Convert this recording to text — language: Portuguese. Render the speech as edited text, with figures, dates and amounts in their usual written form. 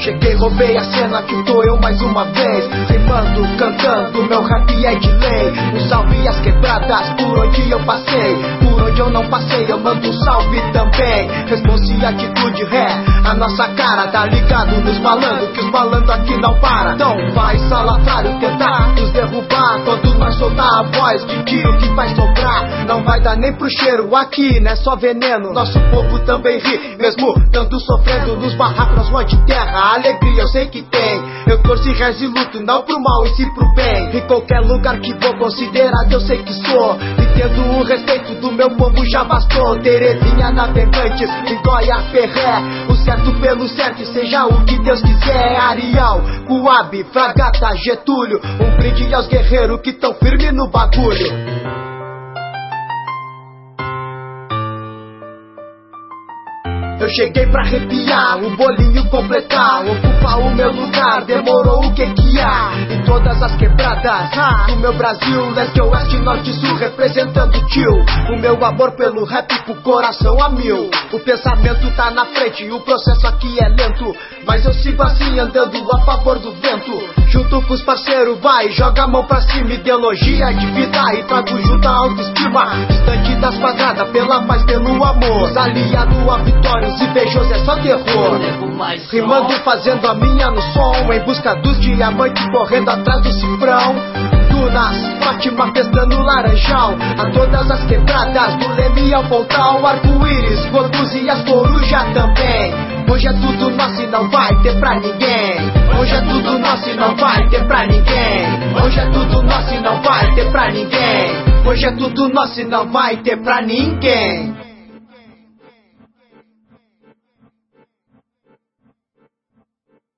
cheguei, roubei a cena, que tô eu mais uma vez, rimando, cantando, meu rap é de lei. Um salve às quebradas, por onde eu passei, por onde eu não passei, eu mando um salve também. Responsa e atitude a nossa cara, tá ligado nos malandros, que os malandros aqui não para. Então vai salafrário tentar nos derrubar, quando nós soltar a voz de tiro que vai sobrar, não vai dar nem pro cheiro, aqui não é só veneno. Nosso povo também ri, mesmo tanto sofrendo nos barracos, nós de terra, alegria eu sei que tem. Eu torço e rezo e luto, não pro mal e sim pro bem. Em qualquer lugar que vou, considerado eu sei que sou, e tendo o respeito do meu povo já bastou. Terezinha navegantes, Goiás, Ferré, o certo pelo certo, e seja o que Deus quiser. Arial, Coab, Fragata, Getúlio, um brinde aos guerreiros que tão firme no bagulho. Eu cheguei pra arrepiar, o bolinho completar, ocupar o meu lugar, demorou o que há? Em todas as quebradas do meu Brasil, leste, oeste, norte, sul, representando o tio. O meu amor pelo rap com o coração a mil. O pensamento tá na frente, o processo aqui é lento, mas eu sigo assim andando a favor do vento. Junto com os parceiros, vai, joga a mão pra cima, ideologia de vida e trago junto a autoestima. Distante das quadradas, pela paz, pelo amor, aliado a vitória, os invejosos é só terror. Rimando, fazendo a minha no som, em busca dos diamantes, correndo atrás do cifrão. Dunas, Fátima, pestando laranjal, a todas as quebradas, do Leme ao Pontal, arco-íris, Godus e as corujas também. Hoje é tudo nosso e não vai ter pra ninguém. Hoje é tudo nosso e não vai ter pra ninguém. Hoje é tudo nosso e não vai ter pra ninguém. Hoje é tudo nosso e não vai ter pra ninguém.